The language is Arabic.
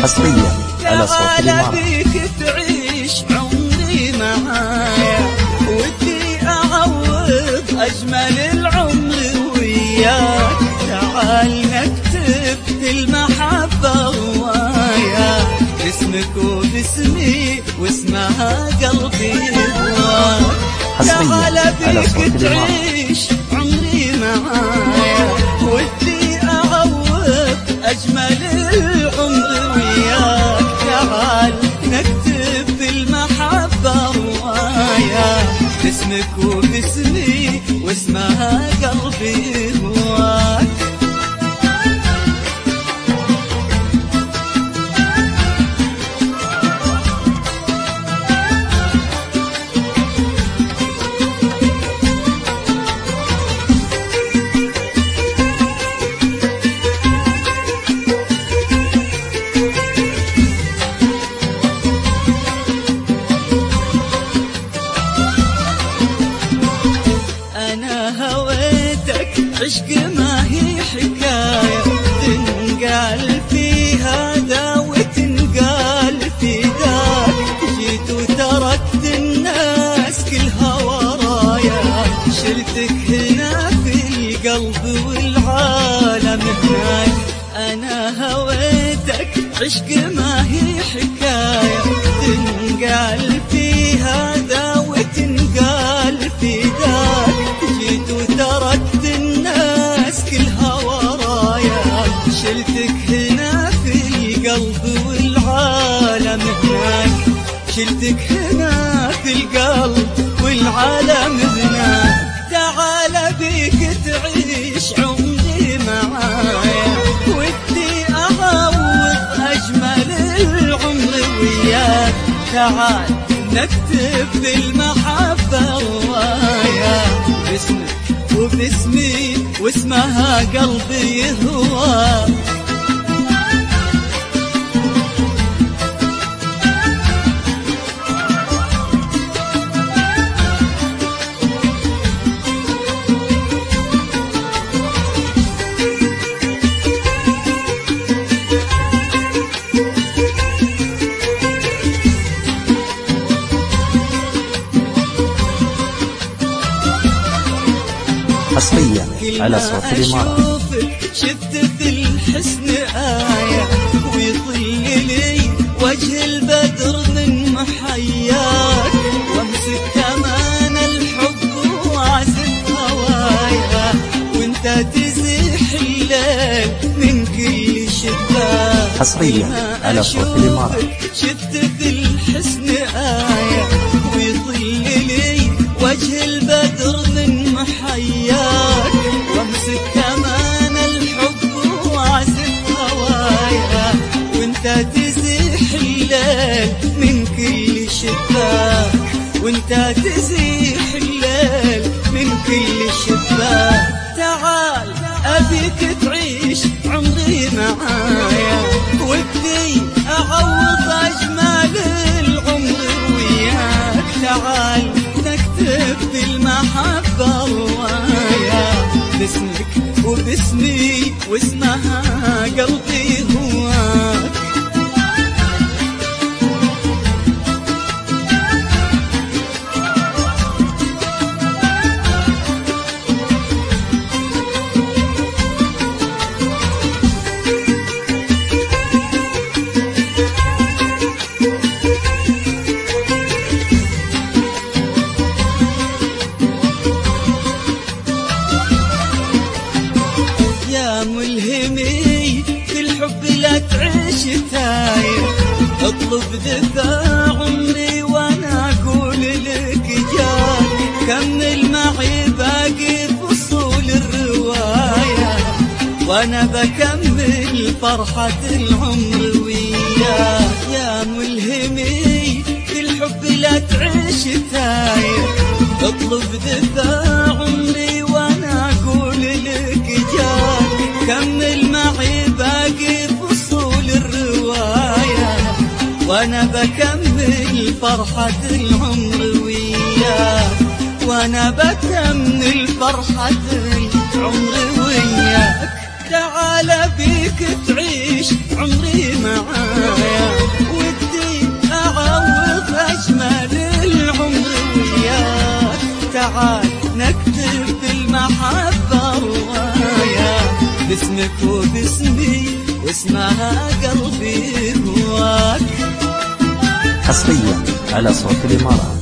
حصريا على صوت الإمارة. بيك تعيش عمري معايا، ودي أعوض أجمل العمر وياك. تعال نكتب المحبة رواية، اسمك وباسمي واسمها قلبي هواك. تعال بيك تعيش عمري معايا، ودي أعوض أجمل العمر وياك. تعال نكتب المحبة رواية، اسمك وباسمي واسمها قلبي هواك. عشق ما هي حكاية تنقال في هذا وتنقال في ذاك. جيت وتركت الناس كلها ورايا، شلتك هنا في القلب والعالم هناك. أنا هويتك عشق ما هي حكاية تنقال في هذا وتنقال في ذاك. جيت وتركت الناس كلها ورايا، شلتك هنا في القلب والعالم هناك. شلتك هنا في القلب والعالم هناك. تعال بيك تعيش عمري معايا، ودي أعوض أجمل العمر وياك. تعال نكتب المحبة رواية، باسمك وباسمي واسمها قلبي هواك. حصريا على صوت الإمارة. شفت في الحسن آية، ويطل لي وجه البدر من محياك. وامسك كمان الحب وعزف هوايا، وانت تزيح الليل من كل شباك. حصريا على صوت الإمارة. شفت في الحسن آية، ويطل لي وجه البدر من محياك. وامسك كمان الحب وعزف هوايا، وانت تزيح الليل من كل شباك. وانت تزيح الليل من كل شباك. تعال أبيك تعيش عمري معايا، ودي أعوض أجمل العمر وياك. تعال نكتب المحبة رواية، باسمك وباسمي واسمها قلبي هواك. ملهمي في الحب لا تعيش تايه، اطلب دفاع عمري وانا اقول لك جاي. كمل معي باقي فصول الرواية، وانا بكمل فرحة العمر وياك. يا ملهمي في الحب لا تعيش تايه، اطلب دفاع عمري وانا اقول لك جاي. كمل معي باقي فصول الرواية، وانا بكمل فرحة العمر وياك. وانا بكمل فرحة العمر وياك. تعال بيك تعيش عمري معاك، تعال نكتب بالمحبة رواية باسمك وباسمي واسمها قلبي هواك. حصريا على صوت الإمارات.